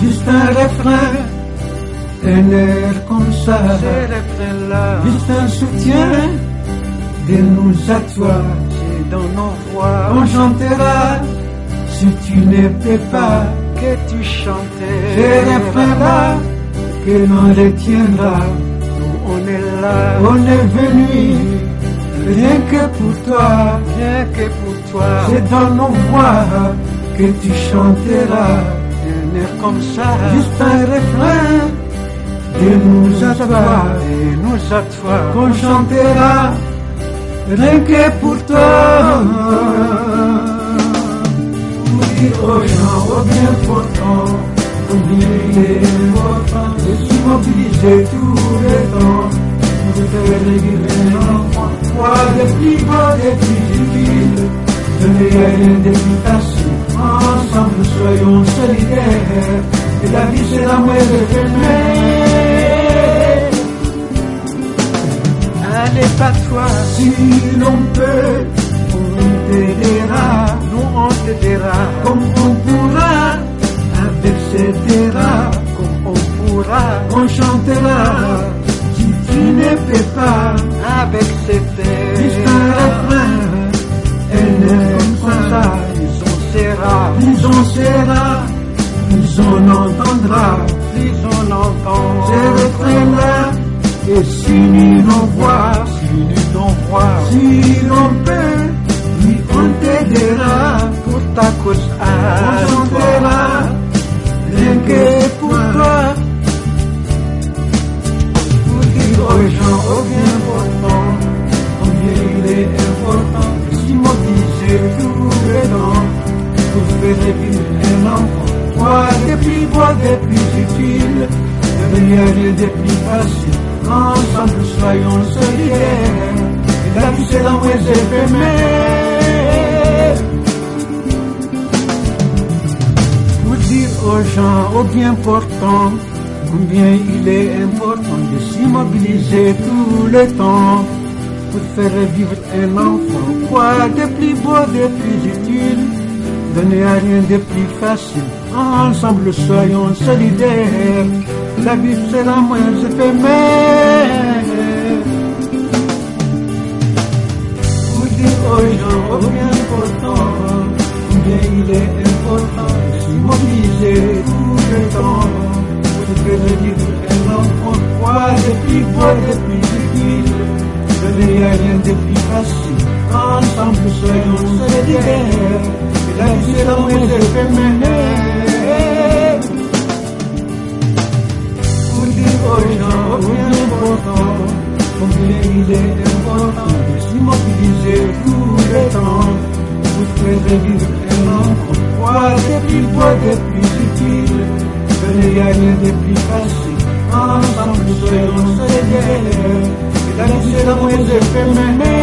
Juste un refrain, un air comme ça. C'est le refrain-là. Juste un soutien de nous à toi. C'est dans nos voix On chantera si tu ne peux pas. que tu chantais. Ce refrain-là que l'on retiendra. Nous, on est là. On est venu rien que pour toi. Rien que pour toi. C'est dans nos voix que tu chanteras. Un air comme ça. Juste un refrain de nous à toi. Et nous à toi. Qu'on chantera rien que pour toi. Pour dire aux gens, aux bien portants, combien il est important de s'immobiliser tout le temps. De faire revivre un enfant, quoi de plus beau, de plus utile, de rien de plus facile. Ensemble, soyons solidaires, et la vie c'est la moelle de Allez, pas toi. si l'on peut, on t'aidera, Nous, on t'aidera. comme on pourra, avec ces terras, Comme on pourra. on chantera, si tu ne peux pas, Avec ces terres. juste un refrain, un air comme ça, Plus on sera. plus on sera, plus on entendra, Plus on entend. ces refrains-là, et signe nos voix, Unis nos voix. si l'on peut, oui on t'aidera, Pour ta cause on à toi. chantera, rien que pour toi. Pour dire aux gens, aux bien portants, combien il est important de s'immobiliser tout le temps, pour faire revivre un enfant, quoi de plus beau, de plus utile, de rien de plus facile. Ensemble, soyons solidaires, et la vie c'est la moins éphémère. Pour dire aux gens, aux bien portants, combien il est important de s'immobiliser tout le temps, pour faire vivre un enfant, quoi de plus beau, de plus utile, donner à rien de plus facile. Ensemble, soyons solidaires, la vie c'est la moins éphémère. Pour dire aux gens, aux bien portants, combien il est important de s'immobiliser tout le temps, pour faire vivre un enfant, quoi de plus beau, de plus utile, donner à rien de plus facile. Ensemble, soyons solidaires, et la vie c'est la moins éphémère. Pour dire aux gens, aux bien portants, combien il est important de s'immobiliser tout le temps, pour faire vivre un enfant, quoi de plus beau, de plus utile, donner à rien de plus facile. Ensemble, soyons solidaires, et la vie c'est la moins éphémère.